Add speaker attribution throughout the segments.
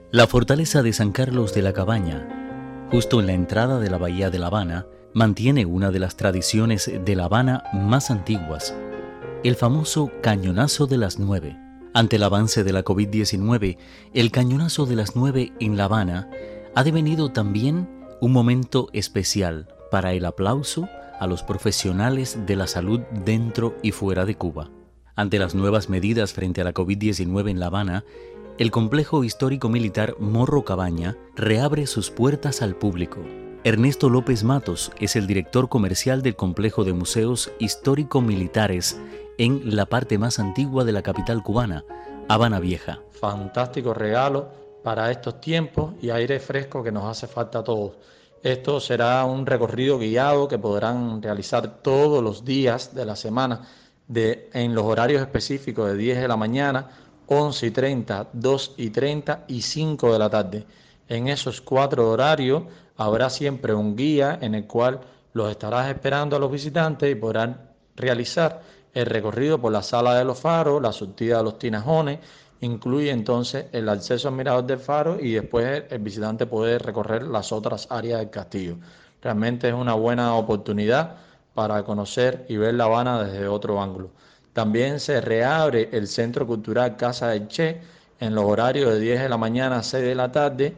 Speaker 1: La fortaleza de San Carlos de la Cabaña, justo en la entrada de la bahía de La Habana, mantiene una de las tradiciones de La Habana más antiguas, el famoso Cañonazo de las 9. Ante el avance de la COVID-19, el Cañonazo de las 9 en La Habana ha devenido también un momento especial para el aplauso a los profesionales de la salud dentro y fuera de Cuba. Ante las nuevas medidas frente a la COVID-19 en La Habana, el complejo histórico militar Morro Cabaña reabre sus puertas al público. Ernesto López Matos es el director comercial del complejo de museos histórico-militares en la parte más antigua de la capital cubana, Habana Vieja.
Speaker 2: Fantástico regalo para estos tiempos y aire fresco que nos hace falta a todos. Esto será un recorrido guiado que podrán realizar todos los días de la semana en los horarios específicos de 10 de la mañana, 11:30, 2:30 y 5 de la tarde. En esos 4 horarios habrá siempre un guía en el cual los estarás esperando a los visitantes y podrán realizar el recorrido por la Sala de los Faros, la Surtida de los Tinajones. Incluye entonces el acceso al mirador del faro y después el visitante puede recorrer las otras áreas del castillo. Realmente es una buena oportunidad para conocer y ver La Habana desde otro ángulo. También se reabre el Centro Cultural Casa del Che en los horarios de 10 de la mañana a 6 de la tarde.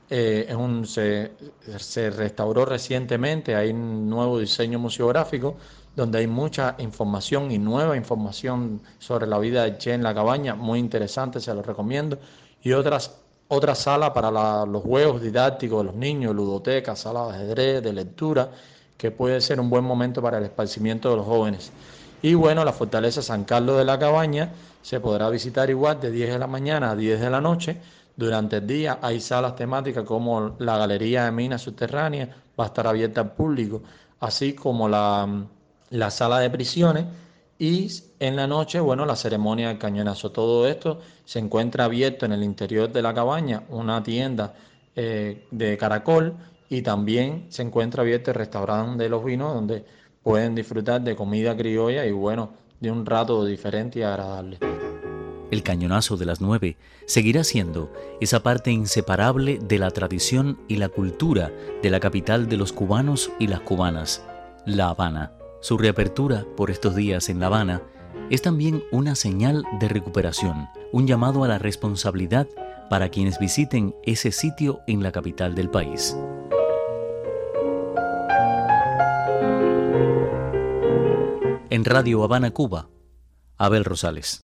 Speaker 2: Se restauró recientemente, hay un nuevo diseño museográfico donde hay mucha información y nueva información sobre la vida de Che en la cabaña, muy interesante, se lo recomiendo. Y otra sala para los juegos didácticos de los niños, ludoteca, sala de ajedrez, de lectura, que puede ser un buen momento para el esparcimiento de los jóvenes. Y bueno, la fortaleza San Carlos de la Cabaña se podrá visitar igual de 10 de la mañana a 10 de la noche. Durante el día hay salas temáticas como la Galería de Minas Subterráneas, va a estar abierta al público, así como la sala de prisiones y en la noche, bueno, la ceremonia del cañonazo. Todo esto se encuentra abierto en el interior de la cabaña, una tienda de caracol, y también se encuentra abierto el restaurante de los vinos donde pueden disfrutar de comida criolla y bueno, de un rato diferente y agradable.
Speaker 1: El Cañonazo de las 9 seguirá siendo esa parte inseparable de la tradición y la cultura de la capital de los cubanos y las cubanas, La Habana. Su reapertura por estos días en La Habana es también una señal de recuperación, un llamado a la responsabilidad para quienes visiten ese sitio en la capital del país. En Radio Habana, Cuba, Abel Rosales.